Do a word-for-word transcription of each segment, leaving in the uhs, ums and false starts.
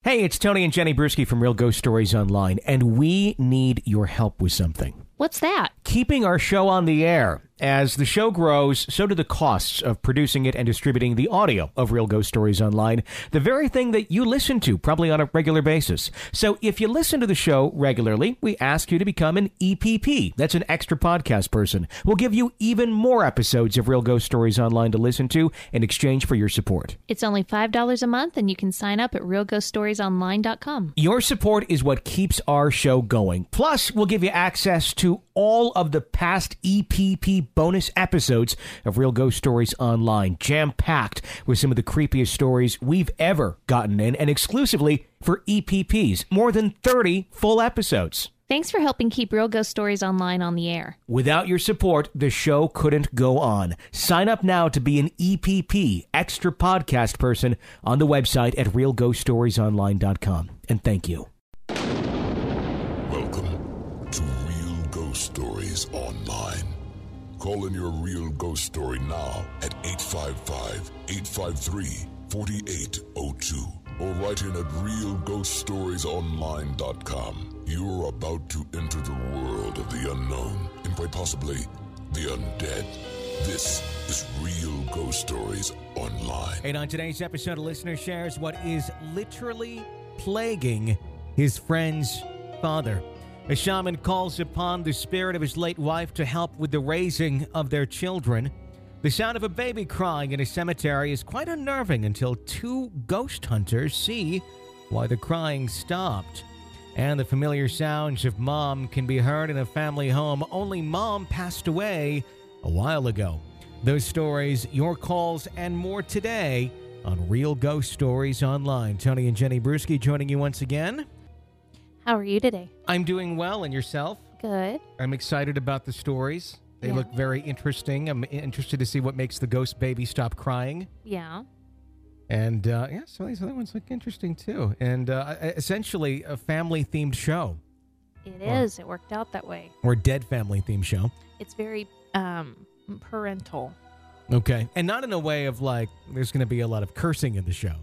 Hey, it's Tony and Jenny Brewski from Real Ghost Stories Online, and we need your help with something. What's that? Keeping our show on the air. As the show grows, so do the costs of producing it and distributing the audio of Real Ghost Stories Online, the very thing that you listen to probably on a regular basis. So if you listen to the show regularly, we ask you to become an E P P. That's an extra podcast person. We'll give you even more episodes of Real Ghost Stories Online to listen to in exchange for your support. It's only five dollars a month, and you can sign up at real ghost stories online dot com. Your support is what keeps our show going. Plus, we'll give you access to all of the past E P P bonus episodes of Real Ghost Stories Online, jam-packed with some of the creepiest stories we've ever gotten in, and exclusively for E P Ps. More than thirty full episodes. Thanks for helping keep Real Ghost Stories Online on the air. Without your support, the show couldn't go on. Sign up now to be an E P P, extra podcast person, on the website at real ghost stories online dot com. And thank you. Welcome to Real Ghost Stories Online. Call in your real ghost story now at eight five five, eight five three, four eight zero two or write in at real ghost stories online dot com. You're about to enter the world of the unknown and quite possibly the undead. This is Real Ghost Stories Online. And on today's episode, a listener shares what is literally plaguing his friend's father. A shaman calls upon the spirit of his late wife to help with the raising of their children. The sound of a baby crying in a cemetery is quite unnerving until two ghost hunters see why the crying stopped. And the familiar sounds of mom can be heard in a family home, only mom passed away a while ago. Those stories, your calls, and more today on Real Ghost Stories Online. Tony and Jenny Brewski joining you once again. How are you today? I'm doing well, and yourself? Good. I'm excited about the stories. They Yeah. look very interesting. I'm interested to see what makes the ghost baby stop crying. Yeah. And, uh, yeah, some of these other ones look interesting, too. And uh, essentially a family-themed show. It Or- is. It worked out that way. Or dead family-themed show. It's very um, parental. Okay. And not in a way of, like, there's going to be a lot of cursing in the show.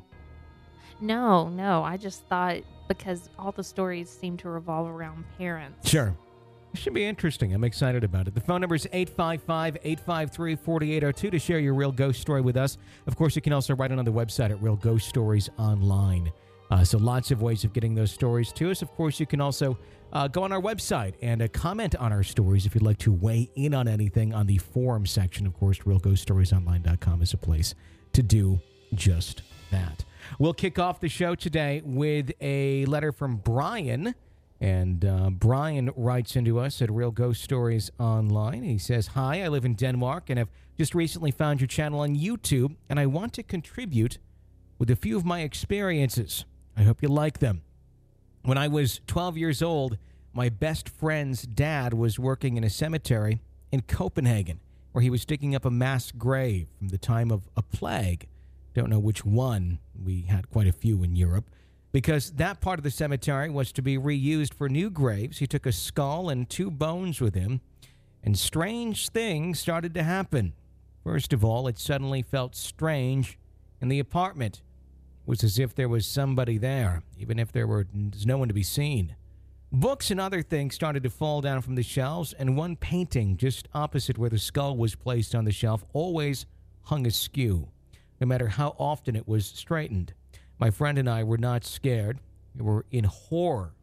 No, no. I just thought because all the stories seem to revolve around parents. Sure. It should be interesting. I'm excited about it. The phone number is eight five five, eight five three, four eight zero two to share your real ghost story with us. Of course, you can also write it on the website at Real Ghost Stories Online. Uh, so lots of ways of getting those stories to us. Of course, you can also uh, go on our website and uh, comment on our stories if you'd like to weigh in on anything on the forum section. Of course, real ghost stories online dot com is a place to do just that. We'll kick off the show today with a letter from Brian. And uh, Brian writes into us at Real Ghost Stories Online. He says, "Hi, I live in Denmark and have just recently found your channel on YouTube, and I want to contribute with a few of my experiences. I hope you like them. When I was twelve years old, my best friend's dad was working in a cemetery in Copenhagen, where he was digging up a mass grave from the time of a plague. Don't know which one. We had quite a few in Europe. Because that part of the cemetery was to be reused for new graves, he took a skull and two bones with him, and strange things started to happen. First of all, it suddenly felt strange in the apartment. It was as if there was somebody there, even if there was no one to be seen. Books and other things started to fall down from the shelves, and one painting just opposite where the skull was placed on the shelf always hung askew, no matter how often it was straightened. My friend and I were not scared. We were in horror,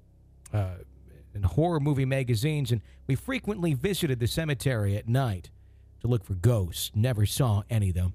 uh, in horror movie magazines, and we frequently visited the cemetery at night to look for ghosts. Never saw any, though.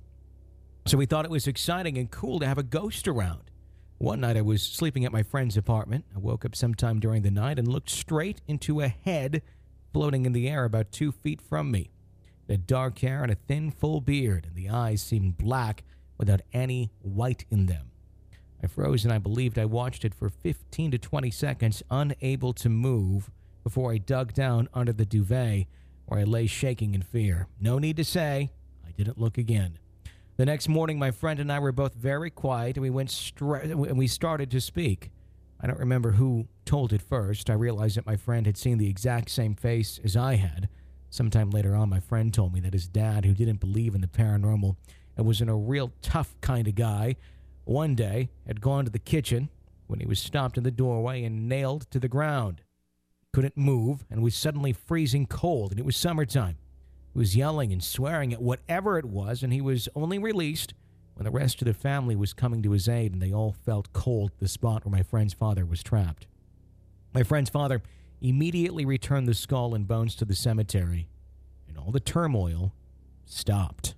So we thought it was exciting and cool to have a ghost around. One night I was sleeping at my friend's apartment. I woke up sometime during the night and looked straight into a head floating in the air about two feet from me. It had dark hair and a thin, full beard, and the eyes seemed black without any white in them. I froze and I believed I watched it for fifteen to twenty seconds, unable to move, before I dug down under the duvet, where I lay shaking in fear. No need to say, I didn't look again. The next morning, my friend and I were both very quiet, and we went straight, and we started to speak. I don't remember who told it first. I realized that my friend had seen the exact same face as I had. Sometime later on, my friend told me that his dad, who didn't believe in the paranormal and was in a real tough kind of guy, one day had gone to the kitchen, when he was stopped in the doorway and nailed to the ground. Couldn't move and was suddenly freezing cold, and it was summertime. He was yelling and swearing at whatever it was, and he was only released when the rest of the family was coming to his aid, and they all felt cold at the spot where my friend's father was trapped. My friend's father immediately returned the skull and bones to the cemetery, and all the turmoil stopped.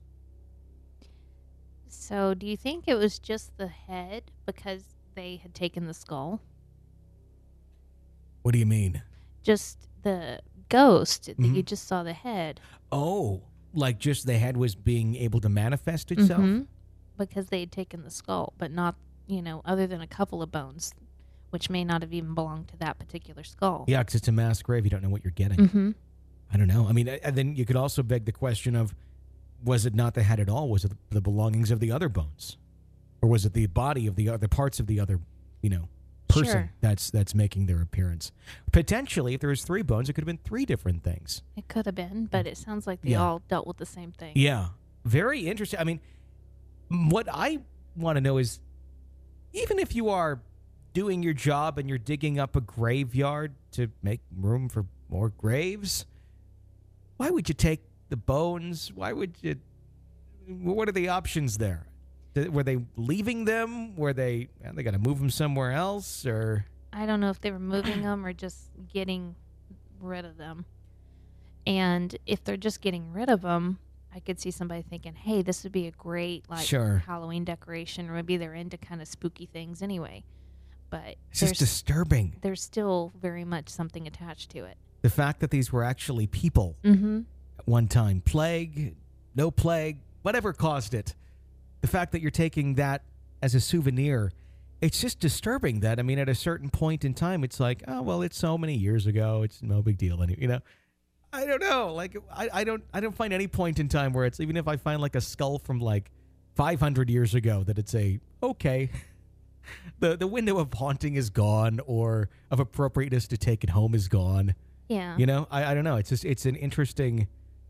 So, do you think it was just the head because they had taken the skull? What do you mean? Just the ghost that Mhm. you just saw the head. Oh, like just the head was being able to manifest itself? Mhm. Because they had taken the skull, but not, you know, other than a couple of bones, which may not have even belonged to that particular skull. Yeah, because it's a mass grave. You don't know what you're getting. Mm-hmm. I don't know. I mean, and then you could also beg the question of, was it not the head at all? Was it the belongings of the other bones? Or was it the body of the other parts of the other, you know, person Sure. that's that's making their appearance? Potentially, if there was three bones, it could have been three different things. It could have been, but it sounds like they Yeah. all dealt with the same thing. Yeah. Very interesting. I mean, what I want to know is, even if you are doing your job and you're digging up a graveyard to make room for more graves, why would you take the bones? Why would you? What are the options there? Th- Were they leaving them? Were they? Well, they got to move them somewhere else, or I don't know if they were moving them or just getting rid of them. And if they're just getting rid of them, I could see somebody thinking, hey, this would be a great like Sure. Halloween decoration, or maybe they're into kind of spooky things anyway. But it's there's, just disturbing. there's still very much something attached to it. The fact that these were actually people Mm-hmm. at one time, plague, no plague, whatever caused it. The fact that you're taking that as a souvenir, it's just disturbing that, I mean, at a certain point in time, it's like, oh, well, it's so many years ago. It's no big deal. Anyway, you know, I don't know. Like, I, I don't, I don't find any point in time where it's, even if I find like a skull from like five hundred years ago, that it's a, okay, the, the window of haunting is gone, or of appropriateness to take it home is gone. Yeah. You know, I, I don't know. It's just, it's an interesting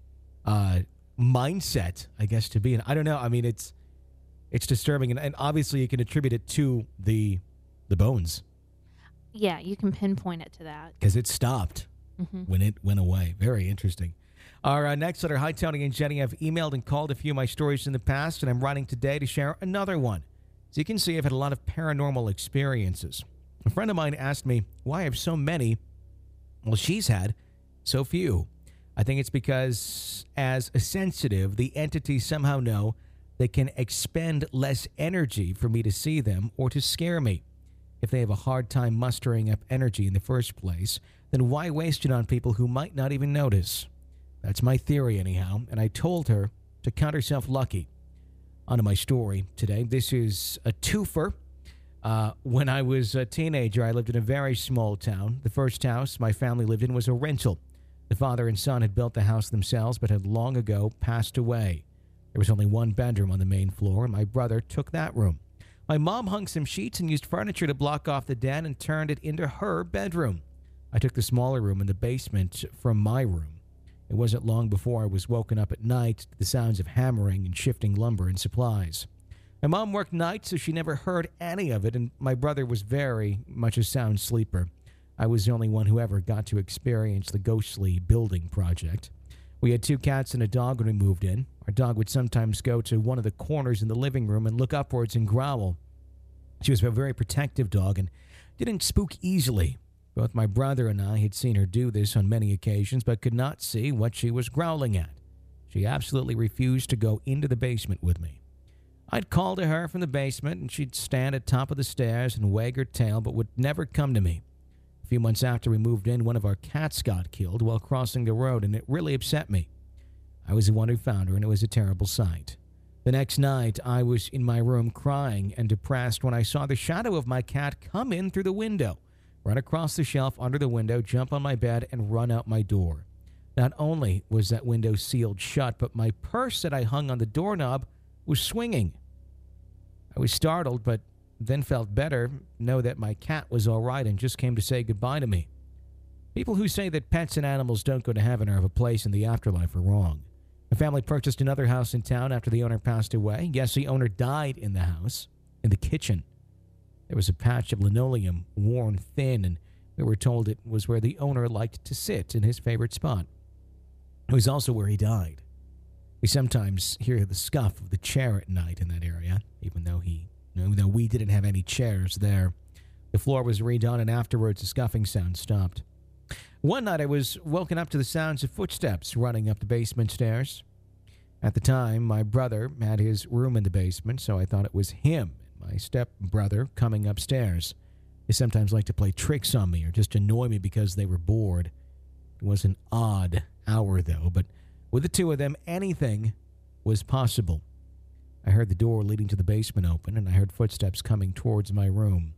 uh, mindset, I guess, to be in. I don't know. I mean, it's, it's disturbing, and, and obviously you can attribute it to the the bones Yeah, you can pinpoint it to that. because it stopped Mm-hmm. when it went away. Very interesting. Our uh, next letter, hi Tony and Jenny. I've emailed and called a few of my stories in the past, and I'm writing today to share another one. As you can see, I've had a lot of paranormal experiences. A friend of mine asked me why I have so many. Well, she's had so few. I think it's because, as a sensitive, the entities somehow know they can expend less energy for me to see them or to scare me. If they have a hard time mustering up energy in the first place, then why waste it on people who might not even notice? That's my theory anyhow, and I told her to count herself lucky. On to my story today. This is a twofer. Uh, when I was a teenager, I lived in a very small town. The first house my family lived in was a rental. The father and son had built the house themselves, but had long ago passed away. There was only one bedroom on the main floor, and my brother took that room. My mom hung some sheets and used furniture to block off the den and turned it into her bedroom. I took the smaller room in the basement from my room. It wasn't long before I was woken up at night to the sounds of hammering and shifting lumber and supplies. My mom worked nights, so she never heard any of it, and my brother was very much a sound sleeper. I was the only one who ever got to experience the ghostly building project. We had two cats and a dog when we moved in. Our dog would sometimes go to one of the corners in the living room and look upwards and growl. She was a very protective dog and didn't spook easily. Both my brother and I had seen her do this on many occasions, but could not see what she was growling at. She absolutely refused to go into the basement with me. I'd call to her from the basement, and she'd stand at top of the stairs and wag her tail, but would never come to me. A few months after we moved in, one of our cats got killed while crossing the road, and it really upset me. I was the one who found her, and it was a terrible sight. The next night, I was in my room crying and depressed when I saw the shadow of my cat come in through the window, run across the shelf under the window, jump on my bed, and run out my door. Not only was that window sealed shut, but my purse that I hung on the doorknob was swinging. I was startled, but then felt better, know that my cat was all right and just came to say goodbye to me. People who say that pets and animals don't go to heaven or have a place in the afterlife are wrong. My family purchased another house in town after the owner passed away. Yes, the owner died in the house, in the kitchen. There was a patch of linoleum worn thin, and we were told it was where the owner liked to sit in his favorite spot. It was also where he died. We sometimes hear the scuff of the chair at night in that area, even though he, even though we didn't have any chairs there. The floor was redone, and afterwards the scuffing sound stopped. One night I was woken up to the sounds of footsteps running up the basement stairs. At the time, my brother had his room in the basement, so I thought it was him and my stepbrother coming upstairs. They sometimes like to play tricks on me or just annoy me because they were bored. It was an odd hour, though, but with the two of them, anything was possible. I heard the door leading to the basement open, and I heard footsteps coming towards my room.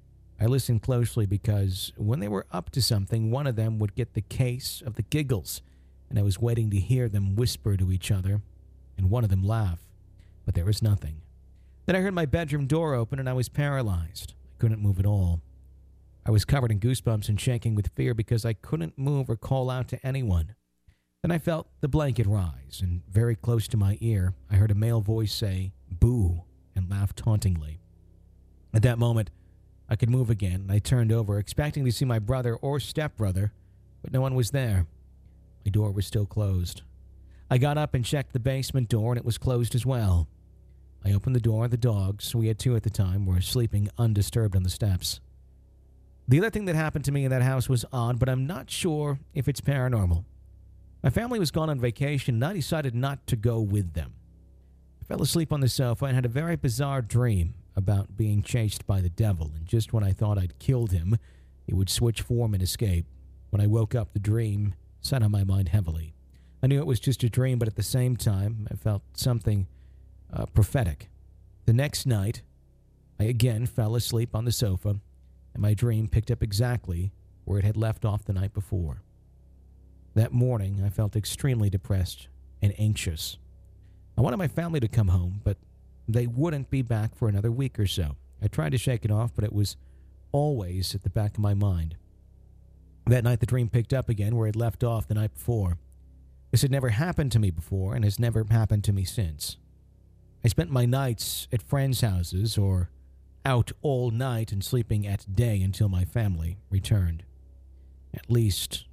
I listened closely because when they were up to something, one of them would get the case of the giggles, and I was waiting to hear them whisper to each other, and one of them laugh, but there was nothing. Then I heard my bedroom door open, and I was paralyzed. I couldn't move at all. I was covered in goosebumps and shaking with fear because I couldn't move or call out to anyone. Then I felt the blanket rise, and very close to my ear, I heard a male voice say, "Boo," and laugh tauntingly. At that moment, I could move again, and I turned over, expecting to see my brother or stepbrother, but no one was there. My door was still closed. I got up and checked the basement door, and it was closed as well. I opened the door. The dogs, we had two at the time, were sleeping undisturbed on the steps. The other thing that happened to me in that house was odd, but I'm not sure if it's paranormal. My family was gone on vacation, and I decided not to go with them. I fell asleep on the sofa and had a very bizarre dream about being chased by the devil, and just when I thought I'd killed him, he would switch form and escape. When I woke up, the dream sat on my mind heavily. I knew it was just a dream, but at the same time, I felt something uh, prophetic. The next night, I again fell asleep on the sofa, and my dream picked up exactly where it had left off the night before. That morning, I felt extremely depressed and anxious. I wanted my family to come home, but they wouldn't be back for another week or so. I tried to shake it off, but it was always at the back of my mind. That night, the dream picked up again where it left off the night before. This had never happened to me before and has never happened to me since. I spent my nights at friends' houses or out all night and sleeping at day until my family returned. At least,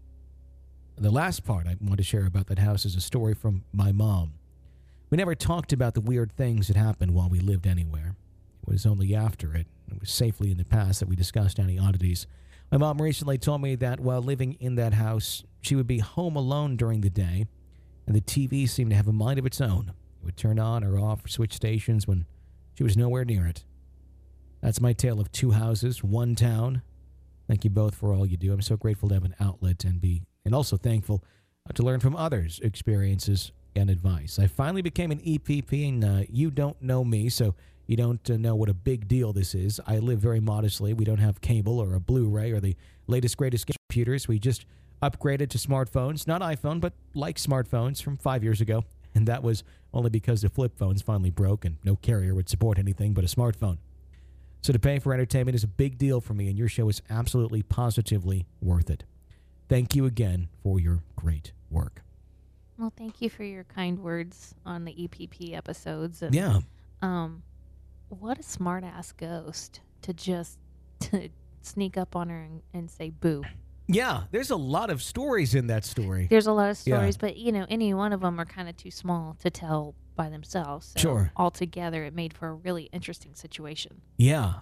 the last part I want to share about that house is a story from my mom. We never talked about the weird things that happened while we lived anywhere. It was only after it, it was safely in the past, that we discussed any oddities. My mom recently told me that while living in that house, she would be home alone during the day, and the T V seemed to have a mind of its own. It would turn on or off or switch stations when she was nowhere near it. That's my tale of two houses, one town. Thank you both for all you do. I'm so grateful to have an outlet and be, and also thankful uh, to learn from others' experiences and advice. I finally became an E P P, and uh, you don't know me, so you don't uh, know what a big deal this is. I live very modestly. We don't have cable or a Blu-ray or the latest, greatest computers. We just upgraded to smartphones, not iPhone, but like smartphones from five years ago, and that was only because the flip phones finally broke and no carrier would support anything but a smartphone. So to pay for entertainment is a big deal for me, and your show is absolutely, positively worth it. Thank you again for your great work. Well, thank you for your kind words on the E P P episodes. And, Yeah. Um, what a smart-ass ghost to just to sneak up on her and, and say boo. Yeah, there's a lot of stories in that story. There's a lot of stories, Yeah. but, you know, any one of them are kind of too small to tell by themselves. So Sure. altogether, it made for a really interesting situation. Yeah.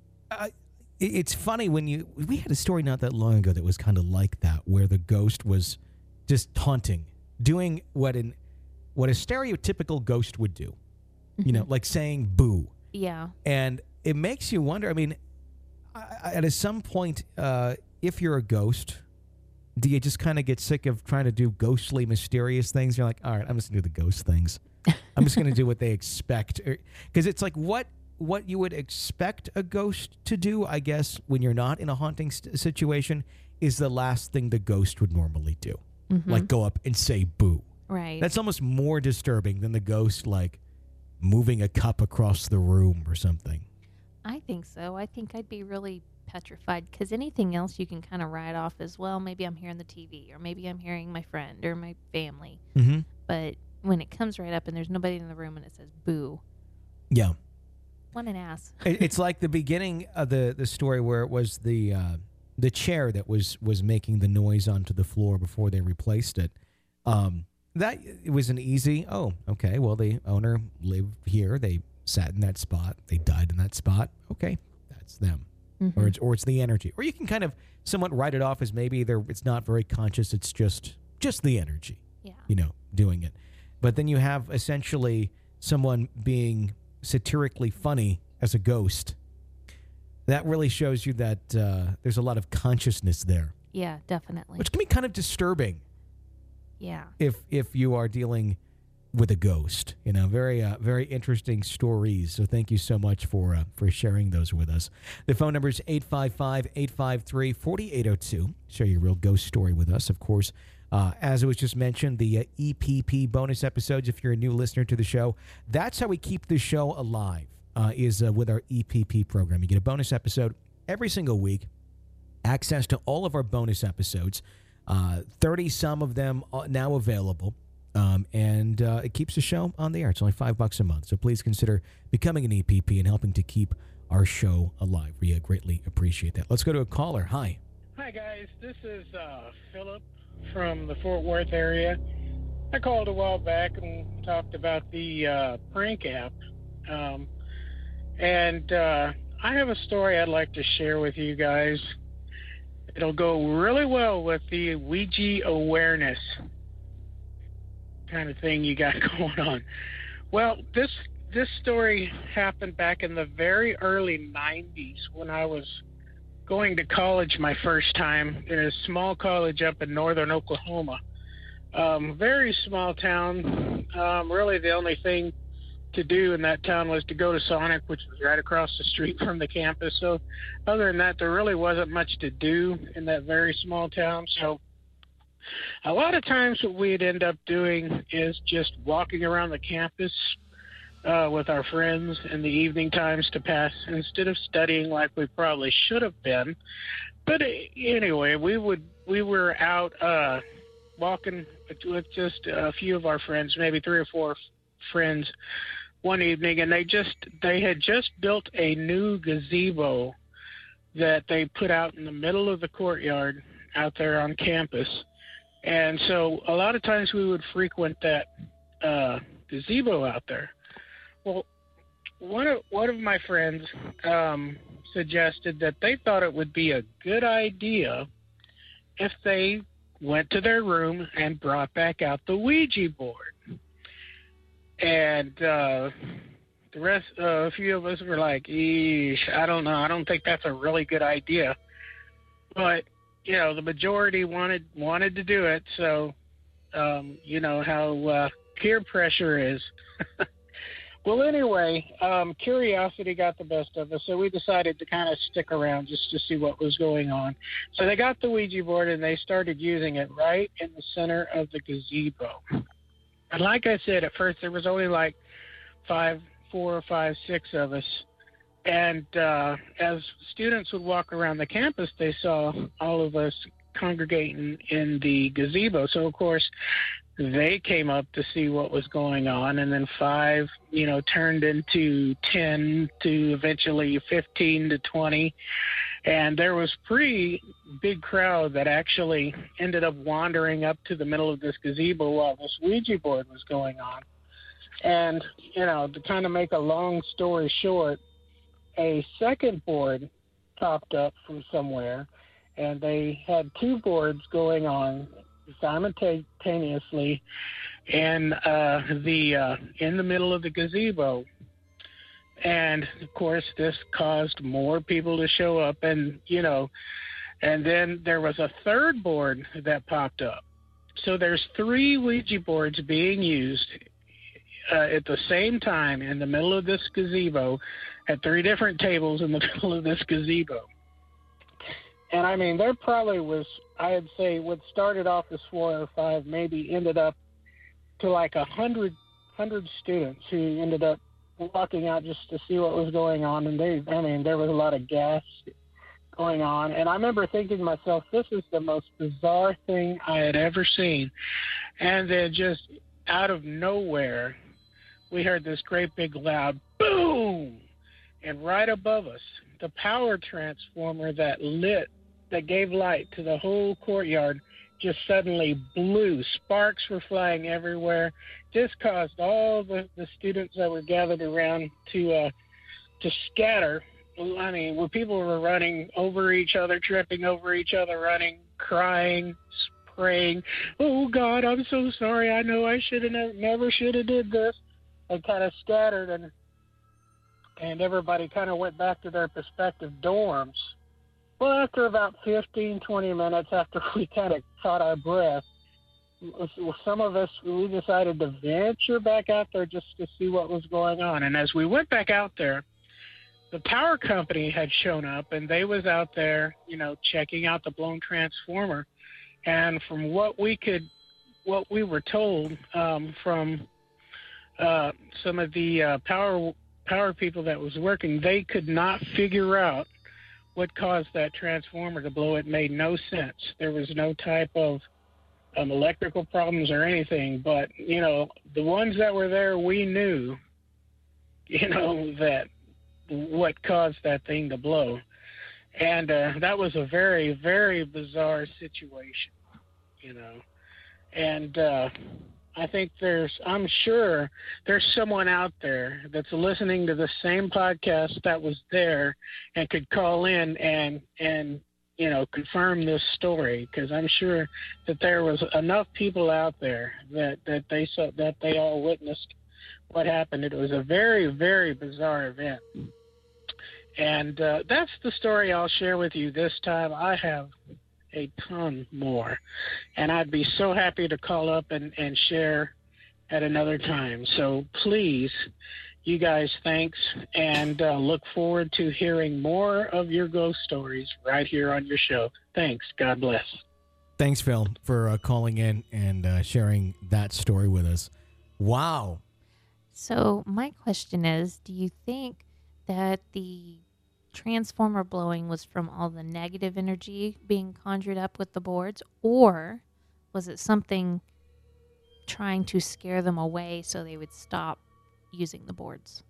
I, it- it's funny when you... We had a story not that long ago that was kind of like that, where the ghost was just taunting, doing what an what a stereotypical ghost would do. You know, like saying boo. Yeah. And it makes you wonder, I mean, I, I, at some point, uh, if you're a ghost, do you just kind of get sick of trying to do ghostly, mysterious things? You're like, all right, I'm just going to do the ghost things. I'm just going to do what they expect. Because it's like what what you would expect a ghost to do, I guess, when you're not in a haunting st- situation, is the last thing the ghost would normally do. Mm-hmm. Like go up and say boo. Right. That's almost more disturbing than the ghost, like, moving a cup across the room or something. I think so. I think I'd be really petrified because anything else you can kind of write off as, well, maybe I'm hearing the T V or maybe I'm hearing my friend or my family. Mm-hmm. But when it comes right up and there's nobody in the room and it says boo. Yeah. What an ass. It- It's like the beginning of the, the story where it was the uh, the chair that was, was making the noise onto the floor before they replaced it. Um, that it was an easy, oh, okay, well, the owner lived here. They sat in that spot. They died in that spot. Okay, that's them. Mm-hmm. Or it's or it's the energy. Or you can kind of somewhat write it off as maybe they're, it's not very conscious. It's just just the energy, Yeah. you know, doing it. But then you have essentially someone being satirically funny as a ghost. That really shows you that uh, there's a lot of consciousness there, Yeah, definitely. which can be kind of disturbing Yeah. if if you are dealing with a ghost. You know, very uh, very interesting stories. So thank you so much for uh, for sharing those with us. The phone number is eight five five, eight five three, four eight zero two. Share your real ghost story with us. Of course, uh, as it was just mentioned, the uh, E P P bonus episodes, if you're a new listener to the show, that's how we keep the show alive, uh, is uh, with our E P P program. You get a bonus episode every single week, access to all of our bonus episodes, uh, thirty some of them are now available. Um, and uh, it keeps the show on the air. It's only five bucks a month. So please consider becoming an E P P and helping to keep our show alive. We uh, greatly appreciate that. Let's go to a caller. Hi. Hi, guys. This is uh, Philip from the Fort Worth area. I called a while back and talked about the uh, prank app. Um, and uh, I have a story I'd like to share with you guys. It'll go really well with the Ouija awareness kind of thing you got going on. Well, this this story happened back in the very early nineties when I was going to college my first time in a small college up in northern Oklahoma. Um, very small town. Um, really the only thing to do in that town was to go to Sonic, which was right across the street from the campus. So other than that, there really wasn't much to do in that very small town. So a lot of times what we'd end up doing is just walking around the campus uh, with our friends in the evening times to pass instead of studying like we probably should have been. But anyway, we would we were out uh, walking with just a few of our friends, maybe three or four friends one evening, and they just they had just built a new gazebo that they put out in the middle of the courtyard out there on campus. And so a lot of times we would frequent that uh, gazebo out there. Well, one of one of my friends um, suggested that they thought it would be a good idea if they went to their room and brought back out the Ouija board. And uh, the rest, uh, a few of us were like, "Eesh, I don't know. I don't think that's a really good idea." But you know, the majority wanted wanted to do it, so um, you know how uh, peer pressure is. Well, anyway, um, curiosity got the best of us, so we decided to kind of stick around just to see what was going on. So they got the Ouija board, and they started using it right in the center of the gazebo. And like I said, at first there was only like five, four or five, six of us. And uh, as students would walk around the campus, they saw all of us congregating in the gazebo. So, of course, they came up to see what was going on. And then five, you know, turned into ten to eventually fifteen to twenty. And there was a pretty big crowd that actually ended up wandering up to the middle of this gazebo while this Ouija board was going on. And, you know, to kind of make a long story short, a second board popped up from somewhere, and they had two boards going on simultaneously in uh, the uh, in the middle of the gazebo. And of course, this caused more people to show up, and you know, and then there was a third board that popped up. So there's three Ouija boards being used uh, at the same time in the middle of this gazebo, at three different tables in the middle of this gazebo. And I mean, there probably was, I'd say, what started off as four or five maybe ended up to like a hundred hundred students who ended up walking out just to see what was going on. And they, I mean, there was a lot of gas going on. And I remember thinking to myself, this is the most bizarre thing I had ever seen. And then just out of nowhere, we heard this great big loud boom. And right above us, the power transformer that lit, that gave light to the whole courtyard, just suddenly blew. Sparks were flying everywhere. Just caused all the, the students that were gathered around to uh, to scatter. I mean, where people were running over each other, tripping over each other, running, crying, praying. Oh God, I'm so sorry. I know I should have never, never should have did this. And kind of scattered, and and everybody kind of went back to their respective dorms. Well, after about fifteen, twenty minutes, after we kind of caught our breath, some of us, we decided to venture back out there just to see what was going on. And as we went back out there, the power company had shown up, and they was out there, you know, checking out the blown transformer. And from what we could, what we were told um, from uh, some of the uh, power power people that was working, they could not figure out what caused that transformer to blow. It made no sense. There was no type of um, electrical problems or anything. But, you know, the ones that were there, we knew, you know, that what caused that thing to blow. And uh, that was a very, very bizarre situation, you know. And uh, I think there's, I'm sure there's someone out there that's listening to the same podcast that was there and could call in and, and you know, confirm this story, because I'm sure that there was enough people out there that, that they saw, that they all witnessed what happened. It was a very, very bizarre event. And uh, that's the story I'll share with you this time. I have a ton more, and I'd be so happy to call up and, and share at another time. So please, you guys, thanks, and uh, look forward to hearing more of your ghost stories right here on your show. Thanks. God bless. Thanks, Phil, for uh, calling in and uh, sharing that story with us. Wow. So my question is, do you think that the transformer blowing was from all the negative energy being conjured up with the boards, or was it something trying to scare them away so they would stop using the boards?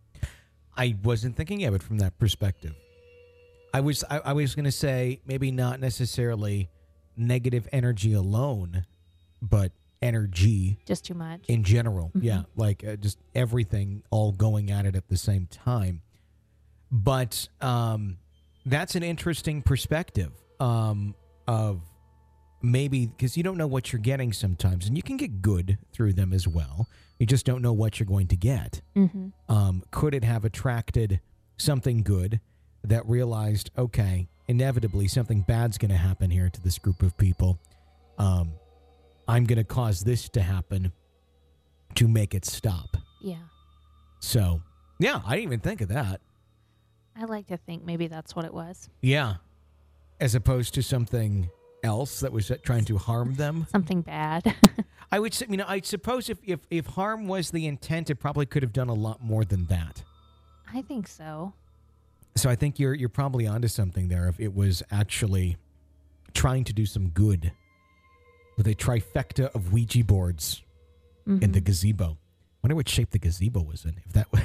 I wasn't thinking of it from that perspective. I was I, I was going to say maybe not necessarily negative energy alone, but energy just too much in general. Mm-hmm. Yeah, like uh, just everything all going at it at the same time. But um, that's an interesting perspective um, of maybe, because you don't know what you're getting sometimes, and you can get good through them as well. You just don't know what you're going to get. Mm-hmm. Um, could it have attracted something good that realized, okay, inevitably something bad's going to happen here to this group of people. Um, I'm going to cause this to happen to make it stop. Yeah. So, yeah, I didn't even think of that. I like to think maybe that's what it was. Yeah. As opposed to something else that was trying to harm them. Something bad. I would say, you know, I suppose if, if, if harm was the intent, it probably could have done a lot more than that. I think so. So I think you're you're probably onto something there if it was actually trying to do some good with a trifecta of Ouija boards Mm-hmm. in the gazebo. Wonder what shape the gazebo was in. If that would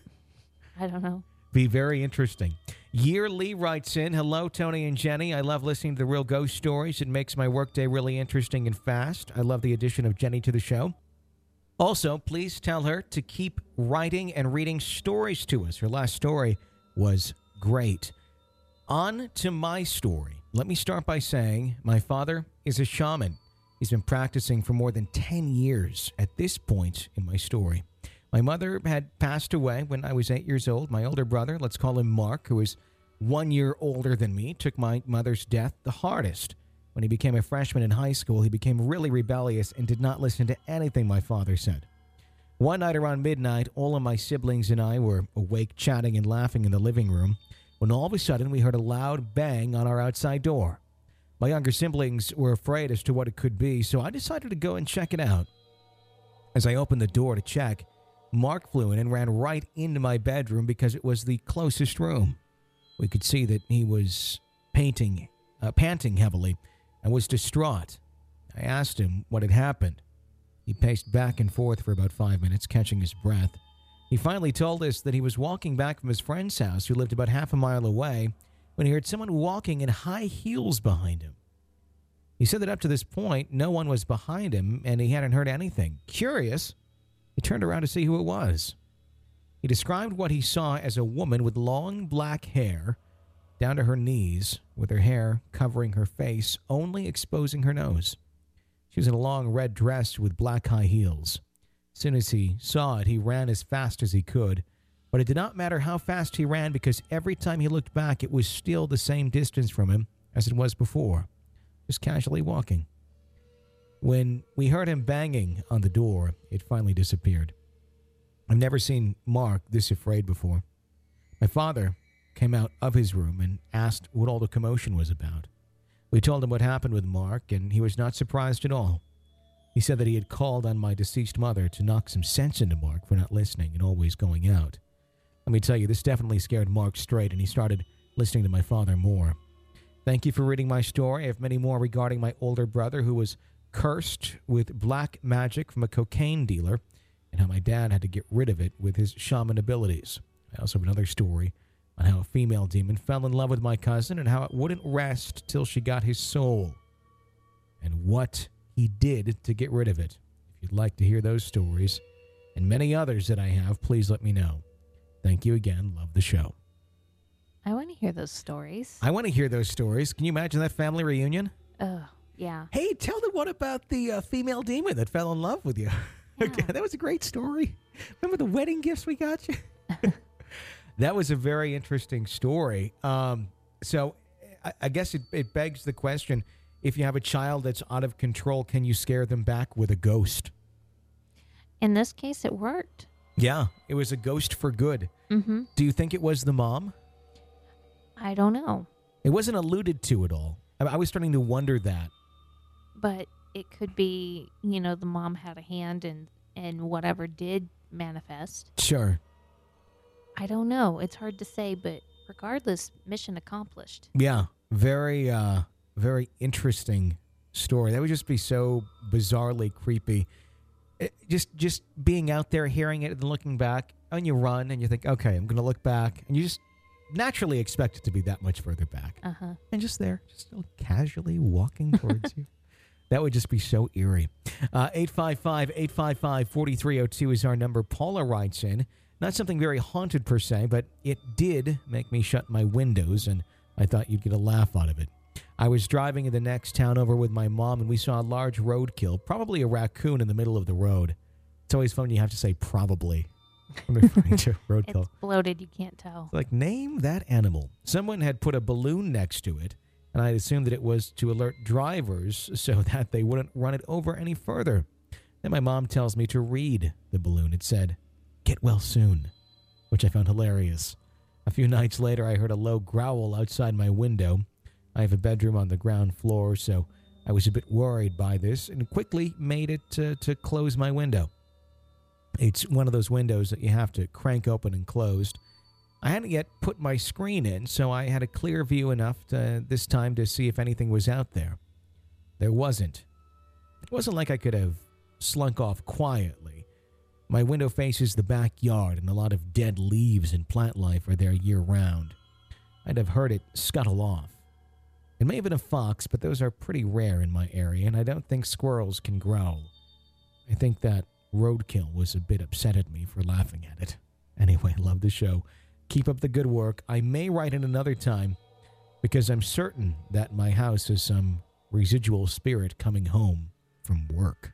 I don't know. be very interesting. Year Lee writes in, hello, Tony and Jenny. I love listening to the real ghost stories. It makes my workday really interesting and fast. I love the addition of Jenny to the show. Also, please tell her to keep writing and reading stories to us. Her last story was great. On to my story. Let me start by saying my father is a shaman. He's been practicing for more than ten years at this point in my story. My mother had passed away when I was eight years old. My older brother, let's call him Mark, who is one year older than me, took my mother's death the hardest. When he became a freshman in high school, he became really rebellious and did not listen to anything my father said. One night around midnight, all of my siblings and I were awake, chatting and laughing in the living room, when all of a sudden we heard a loud bang on our outside door. My younger siblings were afraid as to what it could be, so I decided to go and check it out. As I opened the door to check, Mark flew in and ran right into my bedroom because it was the closest room. We could see that he was painting, uh, panting heavily and was distraught. I asked him what had happened. He paced back and forth for about five minutes, catching his breath. He finally told us that he was walking back from his friend's house, who lived about half a mile away, when he heard someone walking in high heels behind him. He said that up to this point, no one was behind him, and he hadn't heard anything. Curious, he turned around to see who it was. He described what he saw as a woman with long black hair down to her knees, with her hair covering her face, only exposing her nose. She was in a long red dress with black high heels. As soon as he saw it, he ran as fast as he could. But it did not matter how fast he ran, because every time he looked back, it was still the same distance from him as it was before, just casually walking. When we heard him banging on the door, it finally disappeared. I've never seen Mark this afraid before. My father came out of his room and asked what all the commotion was about. We told him what happened with Mark, and he was not surprised at all. He said that he had called on my deceased mother to knock some sense into Mark for not listening and always going out. Let me tell you, this definitely scared Mark straight, and he started listening to my father more. Thank you for reading my story. I have many more regarding my older brother, who was cursed with black magic from a cocaine dealer, and how my dad had to get rid of it with his shaman abilities. I also have another story on how a female demon fell in love with my cousin and how it wouldn't rest till she got his soul, and what he did to get rid of it. If you'd like to hear those stories and many others that I have, please let me know. Thank you again. Love the show. I want to hear those stories. I want to hear those stories. Can you imagine that family reunion? Oh, yeah. Hey, tell them what about the uh, female demon that fell in love with you. Yeah. Okay, that was a great story. Remember the wedding gifts we got you? That was a very interesting story. Um, so I, I guess it, it begs the question, if you have a child that's out of control, can you scare them back with a ghost? In this case, it worked. Yeah, it was a ghost for good. Mm-hmm. Do you think it was the mom? I don't know. It wasn't alluded to at all. I, I was starting to wonder that. But it could be, you know, the mom had a hand in, in whatever did manifest. Sure. I don't know. It's hard to say, but regardless, mission accomplished. Yeah, very, uh, very interesting story. That would just be so bizarrely creepy. It, just, just being out there, hearing it, and looking back, and you run, and you think, okay, I'm going to look back, and you just naturally expect it to be that much further back. Uh-huh. And just there, just still casually walking towards you. That would just be so eerie. Uh, eight five five, eight five five, four three zero two is our number. Paula writes in. Not something very haunted per se, but it did make me shut my windows, and I thought you'd get a laugh out of it. I was driving in the next town over with my mom, and we saw a large roadkill, probably a raccoon in the middle of the road. It's always fun when you have to say probably when referring to roadkill. It's bloated. You can't tell. Like, name that animal. Someone had put a balloon next to it, and I assumed that it was to alert drivers so that they wouldn't run it over any further. Then my mom tells me to read the balloon. It said, "Get well soon," which I found hilarious. A few nights later, I heard a low growl outside my window. I have a bedroom on the ground floor, so I was a bit worried by this and quickly made it to, to close my window. It's one of those windows that you have to crank open and closed. I hadn't yet put my screen in, so I had a clear view enough to, this time to see if anything was out there. There wasn't. It wasn't like I could have slunk off quietly. My window faces the backyard, and a lot of dead leaves and plant life are there year-round. I'd have heard it scuttle off. It may have been a fox, but those are pretty rare in my area, and I don't think squirrels can growl. I think that roadkill was a bit upset at me for laughing at it. Anyway, love the show. Keep up the good work. I may write in another time, because I'm certain that my house has some residual spirit coming home from work.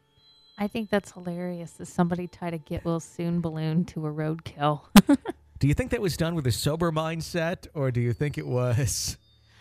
I think that's hilarious that somebody tied a get well soon balloon to a roadkill. Do you think that was done with a sober mindset, or do you think it was...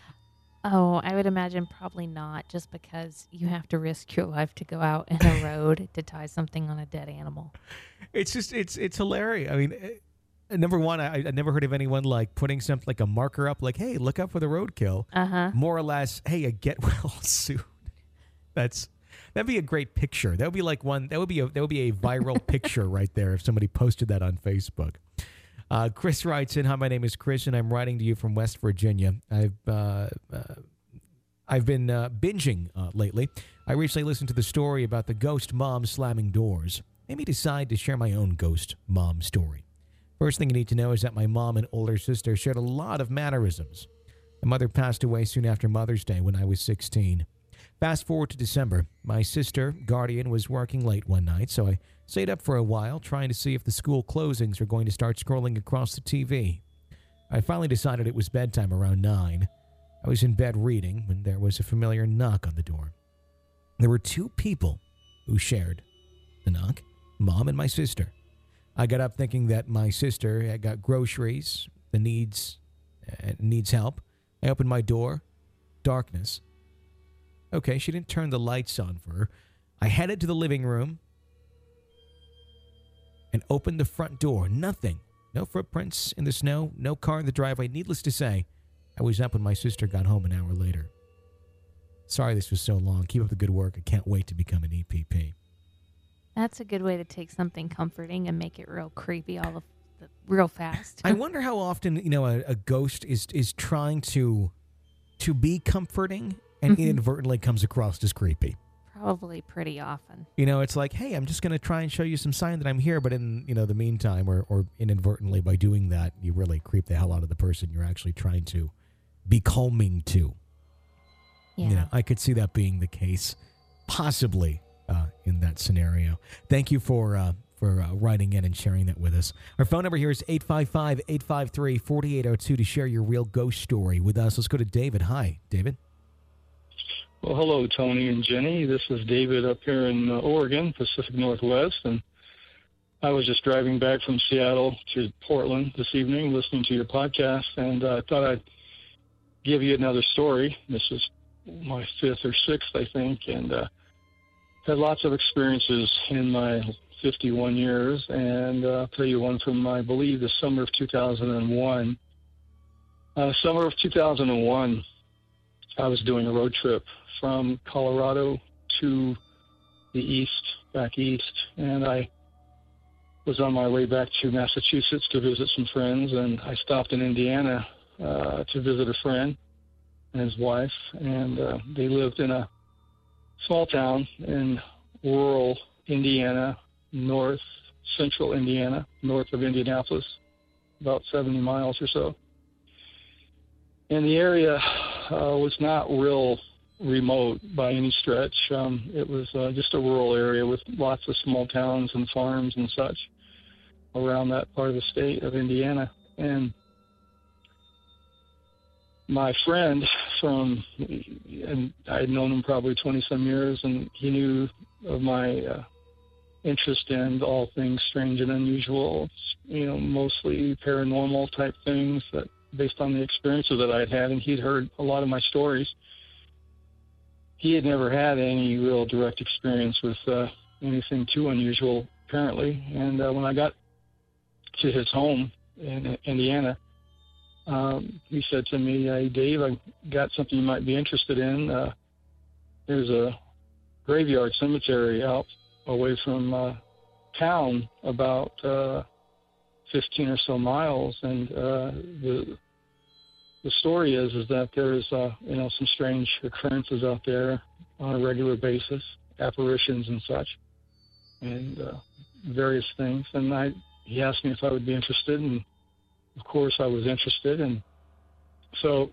Oh, I would imagine probably not, just because you have to risk your life to go out in a road to tie something on a dead animal. It's just, it's it's hilarious. I mean, it, number one, I, I never heard of anyone like putting something like a marker up, like, hey, look out for the roadkill. Uh-huh. More or less, hey, a get well soon. That's, that'd be a great picture. That would be like one, that would be a, that would be a viral picture right there if somebody posted that on Facebook. Uh, Chris writes in, "Hi, my name is Chris, and I'm writing to you from West Virginia. I've uh, uh, I've been uh, binging uh, lately. I recently listened to the story about the ghost mom slamming doors. made me decide to share my own ghost mom story. First thing you need to know is that my mom and older sister shared a lot of mannerisms. My mother passed away soon after Mother's Day when I was sixteen. Fast forward to December. My sister, Guardian, was working late one night, so I stayed up for a while trying to see if the school closings were going to start scrolling across the T V. I finally decided it was bedtime around nine. I was in bed reading when there was a familiar knock on the door. There were two people who shared the knock, Mom and my sister. I got up thinking that my sister had got groceries, the needs, uh, needs help. I opened my door. Darkness. Okay, she didn't turn the lights on for her. I headed to the living room and opened the front door. Nothing. No footprints in the snow, no car in the driveway. Needless to say, I was up when my sister got home an hour later. Sorry this was so long. Keep up the good work. I can't wait to become an E P P. That's a good way to take something comforting and make it real creepy all of the, real fast. I wonder how often, you know, a, a ghost is is trying to to be comforting and Mhm. inadvertently comes across as creepy. Probably pretty often. You know, it's like, hey, I'm just going to try and show you some sign that I'm here, but in, you know, the meantime, or, or inadvertently by doing that, you really creep the hell out of the person you're actually trying to be calming to. Yeah. You know, I could see that being the case, possibly uh, in that scenario. Thank you for uh, for uh, writing in and sharing that with us. Our phone number here is eight five five, eight five three, four eight zero two to share your real ghost story with us. Let's go to David. Hi, David. Well, hello, Tony and Jenny. This is David up here in uh, Oregon, Pacific Northwest, and I was just driving back from Seattle to Portland this evening listening to your podcast, and I uh, thought I'd give you another story. This is my fifth or sixth, I think, and uh, had lots of experiences in my fifty-one years, and uh, I'll tell you one from, I believe, the summer of two thousand one. Uh, summer of two thousand one, I was doing a road trip from Colorado to the east, back east, and I was on my way back to Massachusetts to visit some friends, and I stopped in Indiana uh, to visit a friend and his wife, and uh, they lived in a small town in rural Indiana, north central Indiana, north of Indianapolis, about seventy miles or so. And the area uh, was not real remote by any stretch. Um, it was uh, just a rural area with lots of small towns and farms and such around that part of the state of Indiana. And my friend from, and I had known him probably twenty-some years, and he knew of my uh, interest in all things strange and unusual, you know, mostly paranormal type things that based on the experiences that I had had, and he'd heard a lot of my stories. He had never had any real direct experience with uh, anything too unusual, apparently. And uh, when I got to his home in Indiana, um, he said to me, "Hey, Dave, I got something you might be interested in. Uh, there's a graveyard cemetery out away from uh, town, about uh, fifteen or so miles, and uh, the the story is is that there's uh, you know some strange occurrences out there on a regular basis, apparitions and such, and uh, various things." And I he asked me if I would be interested, and of course I was interested. And so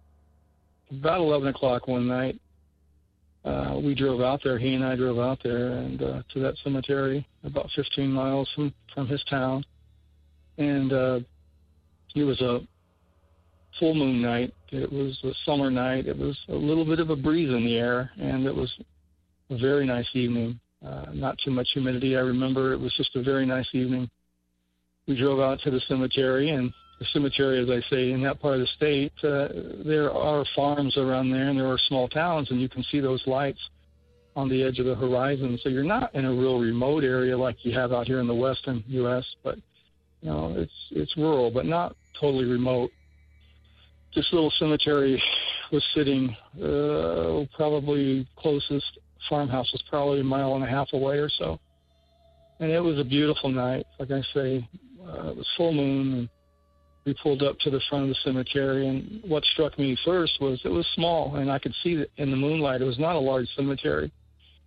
about eleven o'clock one night, uh, we drove out there. He and I drove out there and uh, to that cemetery, about fifteen miles from from his town. And uh, it was a full moon night. It was a summer night. It was a little bit of a breeze in the air, and it was a very nice evening. Uh, not too much humidity. I remember it was just a very nice evening. We drove out to the cemetery, and the cemetery, as I say, in that part of the state, uh, there are farms around there, and there are small towns, and you can see those lights on the edge of the horizon. So you're not in a real remote area like you have out here in the western U S, but you know, it's it's rural, but not totally remote. This little cemetery was sitting uh, probably closest farmhouse was probably a mile and a half away or so. And it was a beautiful night. Like I say, uh, it was full moon, and we pulled up to the front of the cemetery. And what struck me first was it was small, and I could see that in the moonlight it was not a large cemetery.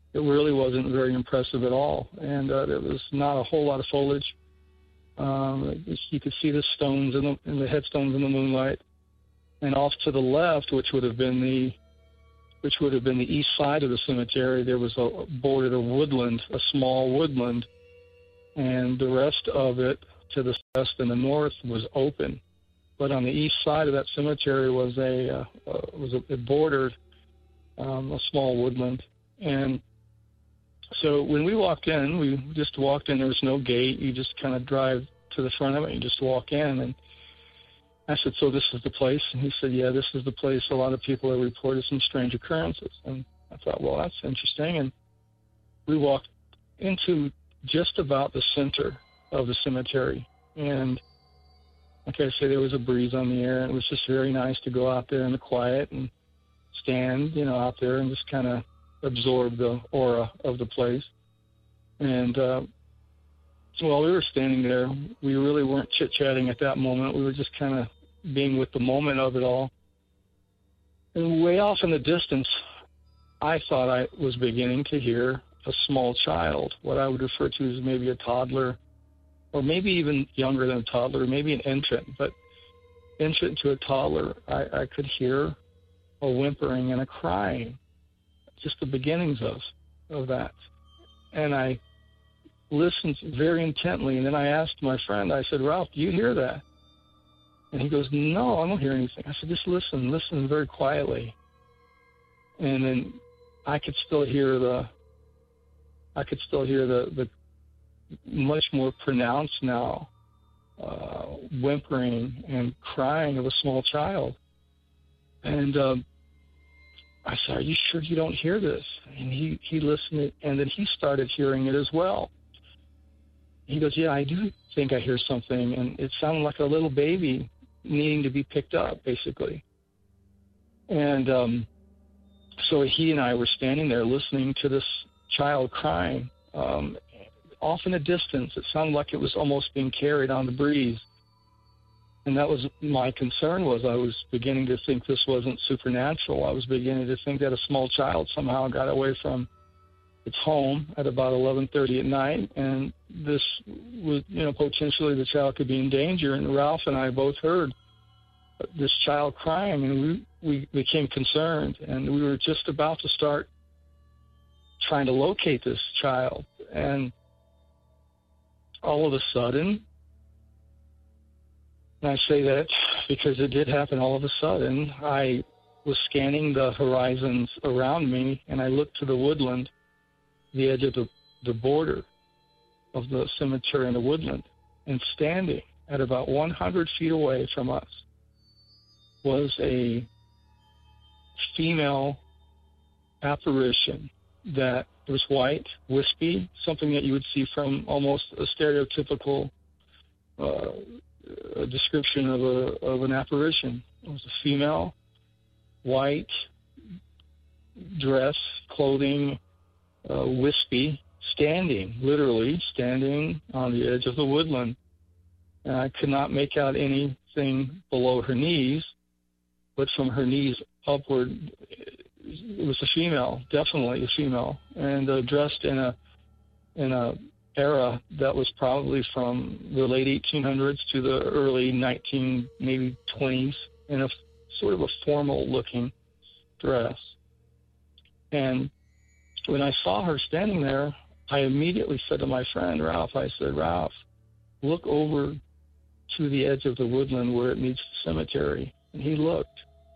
it really wasn't very impressive at all. And uh, there was not a whole lot of foliage. Um, you could see the stones in the, in the headstones in the moonlight. And off to the left, which would have been the which would have been the east side of the cemetery, there was a bordered a woodland, a small woodland, and the rest of it to the west and the north was open. But on the east side of that cemetery was a uh, uh, was a, it bordered um, a small woodland. And so when we walked in, we just walked in. There was no gate. You just kind of drive to the front of it and just walk in. And I said, so this is the place? And he said, yeah, this is the place. A lot of people have reported some strange occurrences. And I thought, well, that's interesting. And we walked into just about the center of the cemetery. And like I say, there was a breeze on the air, and it was just very nice to go out there in the quiet and stand, you know, out there and just kind of absorb the aura of the place. And uh, while we were standing there, we really weren't chit-chatting at that moment. We were just kind of being with the moment of it all. And way off in the distance, I thought I was beginning to hear a small child, what I would refer to as maybe a toddler, or maybe even younger than a toddler, maybe an infant, but infant to a toddler. I, I could hear a whimpering and a crying, just the beginnings of, of that. And I listened very intently, and then I asked my friend, I said, Ralph, do you hear that? And he goes, no, I don't hear anything. I said, just listen, listen very quietly. And then I could still hear the, I could still hear the, the much more pronounced now uh, whimpering and crying of a small child. And um, I said, are you sure you don't hear this? And he, he listened, and then he started hearing it as well. He goes, yeah, I do think I hear something, and it sounded like a little baby needing to be picked up, basically. And um, so he and I were standing there listening to this child crying. Um, off in the distance, it sounded like it was almost being carried on the breeze. And that was my concern, was I was beginning to think this wasn't supernatural. I was beginning to think that a small child somehow got away from its home at about eleven thirty at night, and this was, you know, potentially the child could be in danger. And Ralph and I both heard this child crying, and we, we became concerned, and we were just about to start trying to locate this child. And all of a sudden, and I say that because it did happen all of a sudden, I was scanning the horizons around me, and I looked to the woodland, the edge of the, the border of the cemetery and the woodland, and standing at about one hundred feet away from us was a female apparition that was white, wispy, something that you would see from almost a stereotypical uh, a description of a of an apparition. It was a female, white dress, clothing, uh, wispy, standing, literally standing on the edge of the woodland. And I could not make out anything below her knees, but from her knees upward, it was a female, definitely a female, and uh, dressed in a in a era that was probably from the late eighteen hundreds to the early nineteen, maybe twenties, in a sort of a formal-looking dress. And when I saw her standing there, I immediately said to my friend, Ralph, I said, Ralph, look over to the edge of the woodland where it meets the cemetery. And he looked.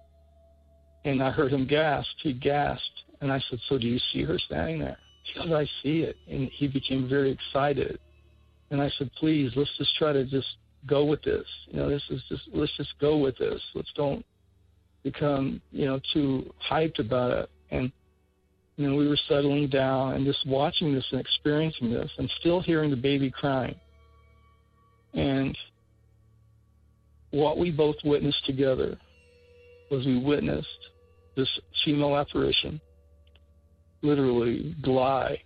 And I heard him gasp. He gasped. And I said, so do you see her standing there? He goes, I see it. And he became very excited. And I said, please, let's just try to just go with this. You know, this is just, let's just go with this. Let's don't become, you know, too hyped about it. And, you know, we were settling down and just watching this and experiencing this and still hearing the baby crying. And what we both witnessed together was we witnessed this female apparition literally glide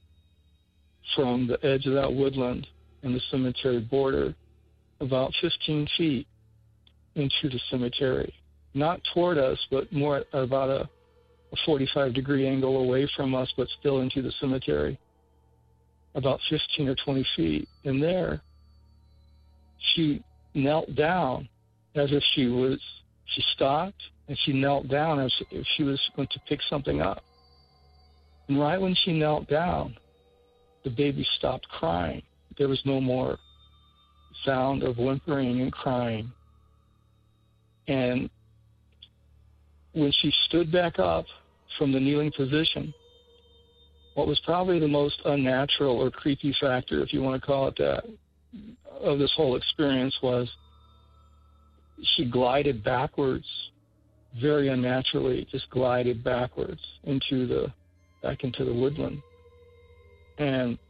from the edge of that woodland and the cemetery border about fifteen feet into the cemetery. Not toward us, but more at about a a forty-five degree angle away from us, but still into the cemetery, about fifteen or twenty feet. And there, she knelt down as if she was, she stopped and she knelt down as if she was going to pick something up. And right when she knelt down, the baby stopped crying. There was no more sound of whimpering and crying. And when she stood back up from the kneeling position, what was probably the most unnatural or creepy factor, if you want to call it that, of this whole experience was she glided backwards, very unnaturally, just glided backwards into the, back into the woodland. And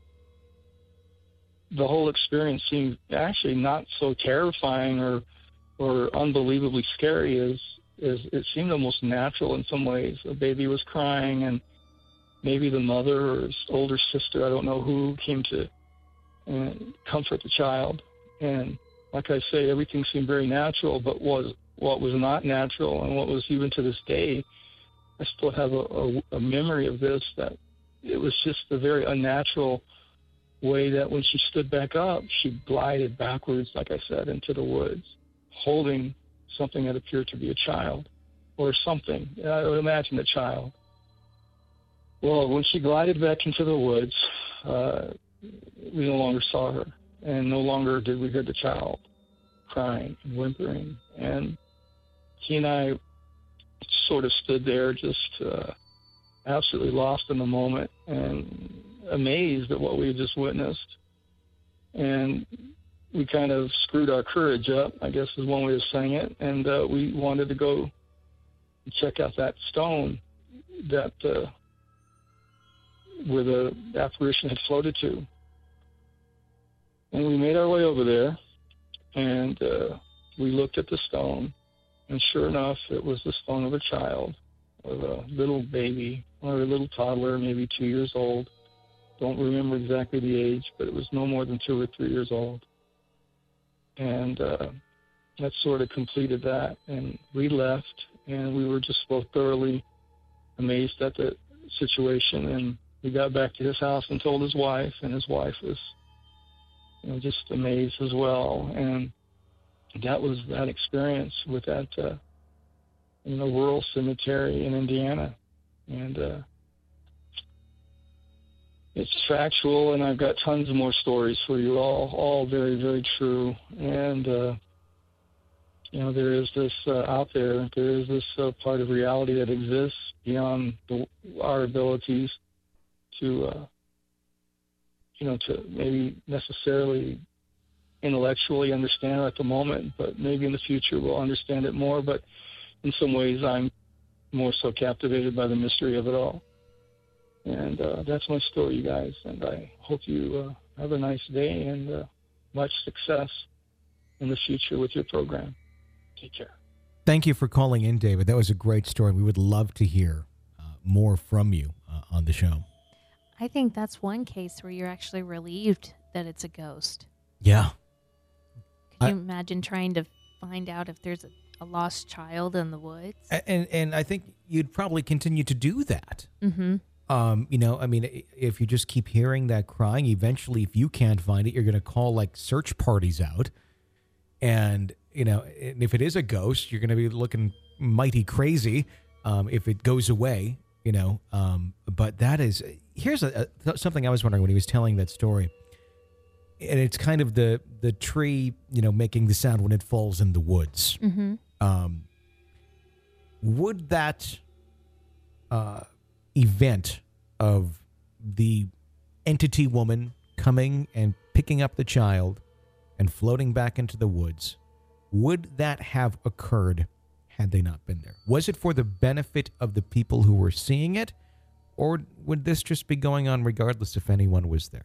the whole experience seemed actually not so terrifying or or unbelievably scary as, as it seemed almost natural in some ways. The baby was crying, and maybe the mother or his older sister, I don't know who, came to uh, comfort the child. And like I say, everything seemed very natural, but was what was not natural, and what was even to this day, I still have a, a, a memory of this, that it was just a very unnatural way that when she stood back up, she glided backwards, like I said, into the woods, holding something that appeared to be a child or something. I would imagine a child. Well, when she glided back into the woods, uh, we no longer saw her, and no longer did we hear the child crying and whimpering. And he and I sort of stood there just uh, absolutely lost in the moment and amazed at what we had just witnessed. And we kind of screwed our courage up, I guess is one way of saying it, and uh, we wanted to go and check out that stone that uh, where the apparition had floated to. And we made our way over there, and uh, we looked at the stone, and sure enough, it was the stone of a child, of a little baby, or a little toddler, maybe two years old. Don't remember exactly the age, but it was no more than two or three years old. And uh, that sort of completed that. And we left, and we were just both thoroughly amazed at the situation. And we got back to his house and told his wife, and his wife was, you know, just amazed as well. And that was that experience with that, uh, you know, rural cemetery in Indiana. And uh, it's factual, and I've got tons of more stories for you, all all very, very true. And, uh, you know, there is this uh, out there, there is this uh, part of reality that exists beyond the, our abilities to, uh, you know, to maybe necessarily intellectually understand it at the moment, but maybe in the future we'll understand it more. But in some ways, I'm more so captivated by the mystery of it all. And uh, that's my story, you guys. And I hope you uh, have a nice day and uh, much success in the future with your program. Take care. Thank you for calling in, David. That was a great story. We would love to hear uh, more from you uh, on the show. I think that's one case where you're actually relieved that it's a ghost. Yeah. Could I, you imagine trying to find out if there's a, a lost child in the woods? And and I think you'd probably continue to do that. Mm-hmm. Um, you know, I mean, if you just keep hearing that crying, eventually, if you can't find it, you're going to call like search parties out. And, you know, and if it is a ghost, you're going to be looking mighty crazy um, if it goes away, you know. Um, but that is, here's a, a, something I was wondering when he was telling that story. And it's kind of the, the tree, you know, making the sound when it falls in the woods. Mm-hmm. Um, would that uh, event of the entity woman coming and picking up the child and floating back into the woods, would that have occurred had they not been there? Was it for the benefit of the people who were seeing it, or would this just be going on regardless if anyone was there?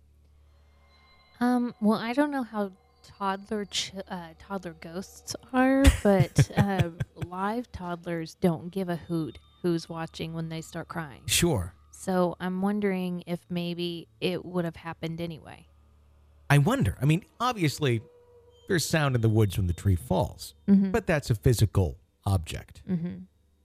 Um, well, I don't know how toddler ch- uh, toddler ghosts are, but uh, live toddlers don't give a hoot who's watching when they start crying. Sure. So I'm wondering if maybe it would have happened anyway. I wonder. I mean, obviously, there's sound in the woods when the tree falls, Mm-hmm. but that's a physical object. Mm-hmm.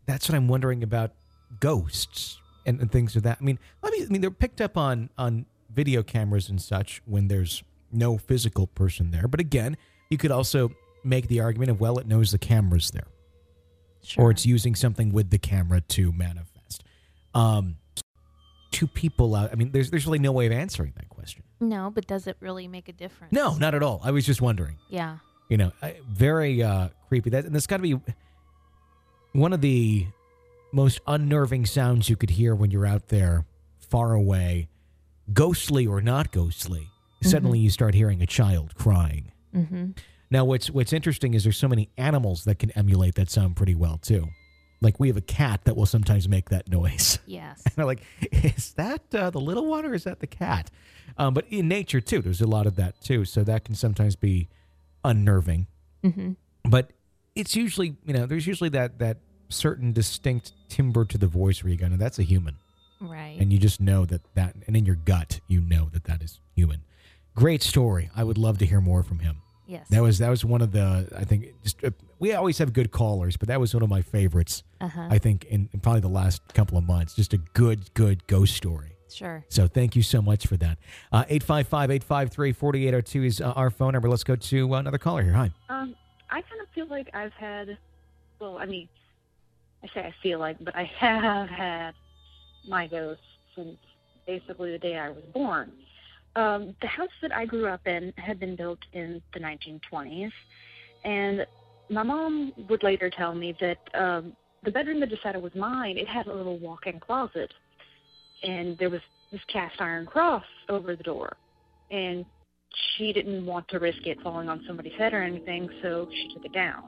that's what I'm wondering about ghosts and, and things of that. I mean, I mean, I mean, they're picked up on on video cameras and such when there's no physical person there. But again, you could also make the argument of, well, it knows the camera's there. Sure. Or it's using something with the camera to manifest. Um, two people out. I mean, there's there's really no way of answering that question. No, but does it really make a difference? No, not at all. I was just wondering. Yeah. You know, I- very uh, creepy. That and that's got to be one of the most unnerving sounds you could hear when you're out there far away, ghostly or not ghostly. Mm-hmm. Suddenly, you start hearing a child crying. Mm-hmm. Now, what's what's interesting is there's so many animals that can emulate that sound pretty well too. Like we have a cat that will sometimes make that noise. Yes. And they're like, is that uh, the little one or is that the cat? Um, but in nature too, there's a lot of that too. So that can sometimes be unnerving. Mm-hmm. But it's usually, you know, there's usually that that certain distinct timbre to the voice where you go, no, that's a human. Right. And you just know that that, and in your gut, you know that that is human. Great story. I would love to hear more from him. Yes. That was that was one of the, I think, just uh, we always have good callers, but that was one of my favorites, Uh-huh. I think, in, in probably the last couple of months. Just a good, good ghost story. Sure. So thank you so much for that. Uh, eight five five, eight five three, four eight zero two is uh, our phone number. Let's go to uh, another caller here. Hi. Um, I kind of feel like I've had, well, I mean, I say I feel like, but I have had my ghosts since basically the day I was born. Um, the house that I grew up in had been built in the nineteen twenties, and my mom would later tell me that um, the bedroom that decided was mine, it had a little walk-in closet, and there was this cast iron cross over the door, and she didn't want to risk it falling on somebody's head or anything, so she took it down.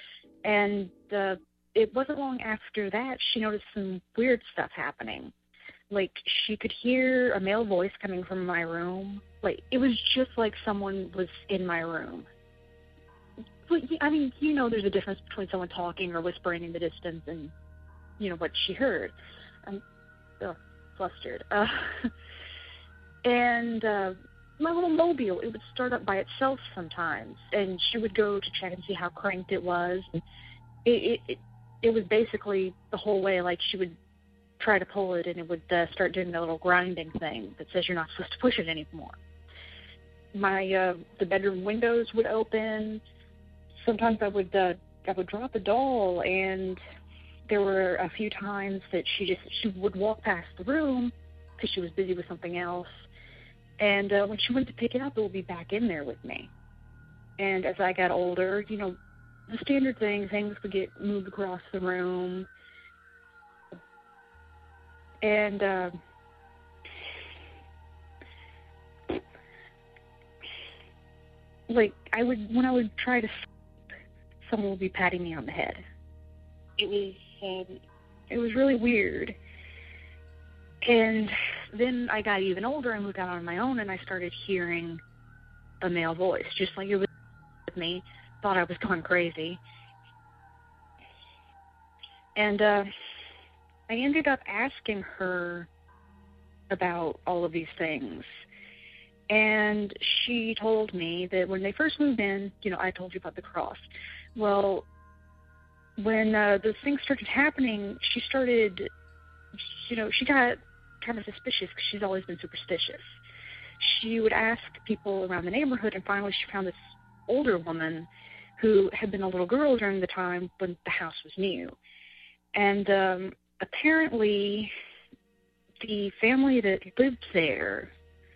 And uh, it wasn't long after that she noticed some weird stuff happening. Like, she could hear a male voice coming from my room. Like, it was just like someone was in my room. But, I mean, you know there's a difference between someone talking or whispering in the distance and, you know, what she heard. I'm oh, flustered. Uh, and uh, my little mobile, it would start up by itself sometimes. And she would go to check and see how cranked it was. And it, it, it, it was basically the whole way, like, she would try to pull it, and it would uh, start doing the little grinding thing that says you're not supposed to push it anymore. My uh, the bedroom windows would open. Sometimes I would uh, I would drop a doll, and there were a few times that she just she would walk past the room because she was busy with something else, and uh, when she went to pick it up, it would be back in there with me. And as I got older, you know, the standard thing, things would get moved across the room. And uh, like I would, when I would try to sleep, someone would be patting me on the head. It was, um, it was really weird. And then I got even older. I moved out on my own, and I started hearing a male voice, just like it was with me. Thought I was going crazy. And uh, I ended up asking her about all of these things. And she told me that when they first moved in, you know, I told you about the cross. Well, when uh, those things started happening, she started, you know, she got kind of suspicious because she's always been superstitious. She would ask people around the neighborhood, and finally she found this older woman who had been a little girl during the time when the house was new. And um, apparently the family that lived there,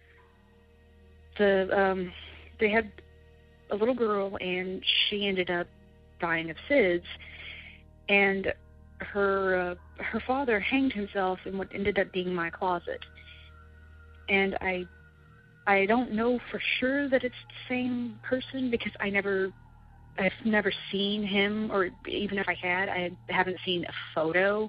the um, they had a little girl, and she ended up dying of S I D S, and her uh, her father hanged himself in what ended up being my closet. And I I don't know for sure that it's the same person, because I never I've never seen him, or even if I had, I haven't seen a photo.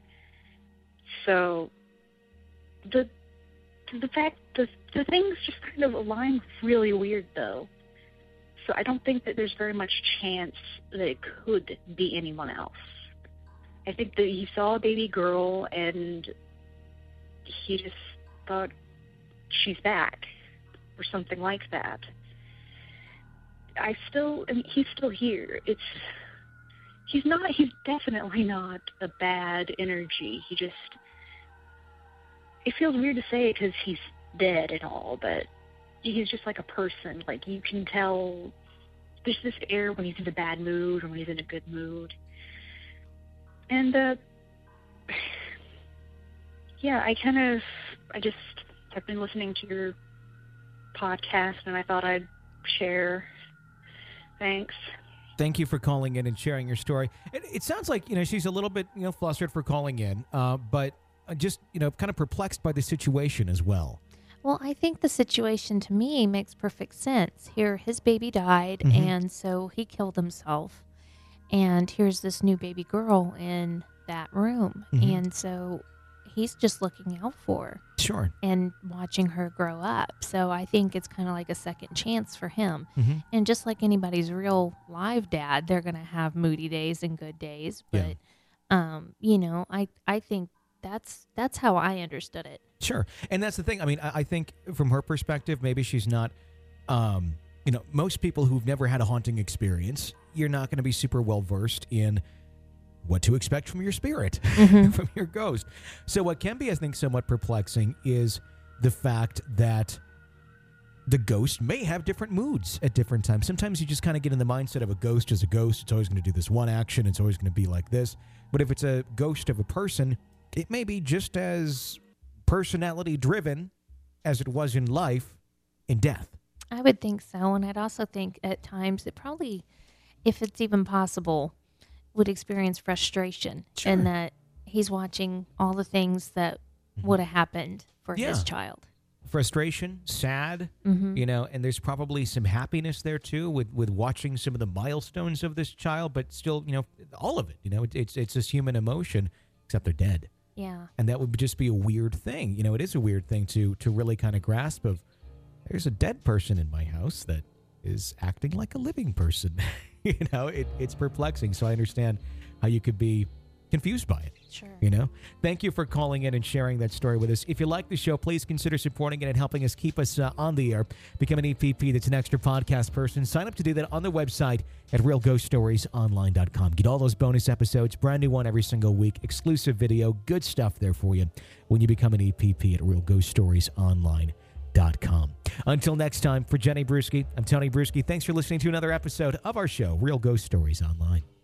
So the the fact the the things just kind of align really weird, though. So I don't think that there's very much chance that it could be anyone else. I think that he saw a baby girl, and he just thought she's back, or something like that. I still, I mean, he's still here. It's, he's not, he's definitely not a bad energy. He just, it feels weird to say it because he's dead and all, but he's just like a person. Like, you can tell there's this air when he's in a bad mood or when he's in a good mood. And, uh, yeah, I kind of, I just have been listening to your podcast, and I thought I'd share. Thanks. Thank you for calling in and sharing your story. It, it sounds like, you know, she's a little bit, you know, flustered for calling in, uh, but just, you know, kind of perplexed by the situation as well. Well, I think the situation to me makes perfect sense. Here, his baby died, Mhm. and so he killed himself. And here's this new baby girl in that room. Mhm. And so he's just looking out for her Sure. and watching her grow up. So I think it's kind of like a second chance for him. Mm-hmm. And just like anybody's real live dad, they're going to have moody days and good days. Yeah. But, um, you know, I, I think that's that's how I understood it. Sure. And that's the thing. I mean, I, I think from her perspective, maybe she's not, um, you know, most people who've never had a haunting experience, you're not going to be super well versed in what to expect from your spirit, Mhm. from your ghost. So what can be, I think, somewhat perplexing is the fact that the ghost may have different moods at different times. Sometimes you just kind of get in the mindset of a ghost as a ghost. It's always going to do this one action. It's always going to be like this. But if it's a ghost of a person, it may be just as personality driven as it was in life in death. I would think so. And I'd also think at times it probably, if it's even possible, would experience frustration Sure. in that he's watching all the things that Mhm. would have happened for Yeah. his child. Frustration, sad, Mm-hmm. you know, and there's probably some happiness there too with, with watching some of the milestones of this child, but still, you know, all of it, you know, it, it's it's this human emotion, except they're dead. Yeah. And that would just be a weird thing. You know, it is a weird thing to to really kind of grasp of, there's a dead person in my house that is acting like a living person. you know, it, it's perplexing. So I understand how you could be confused by it. Sure. You know, thank you for calling in and sharing that story with us. If you like the show, please consider supporting it and helping us keep us uh, on the air. Become an E P P that's an extra podcast person. Sign up to do that on the website at real ghost stories online dot com. Get all those bonus episodes, brand new one every single week, exclusive video, good stuff there for you when you become an E P P at real ghost stories online dot com. Until next time, for Jenny Bruschi, I'm Tony Bruschi. Thanks for listening to another episode of our show, Real Ghost Stories Online.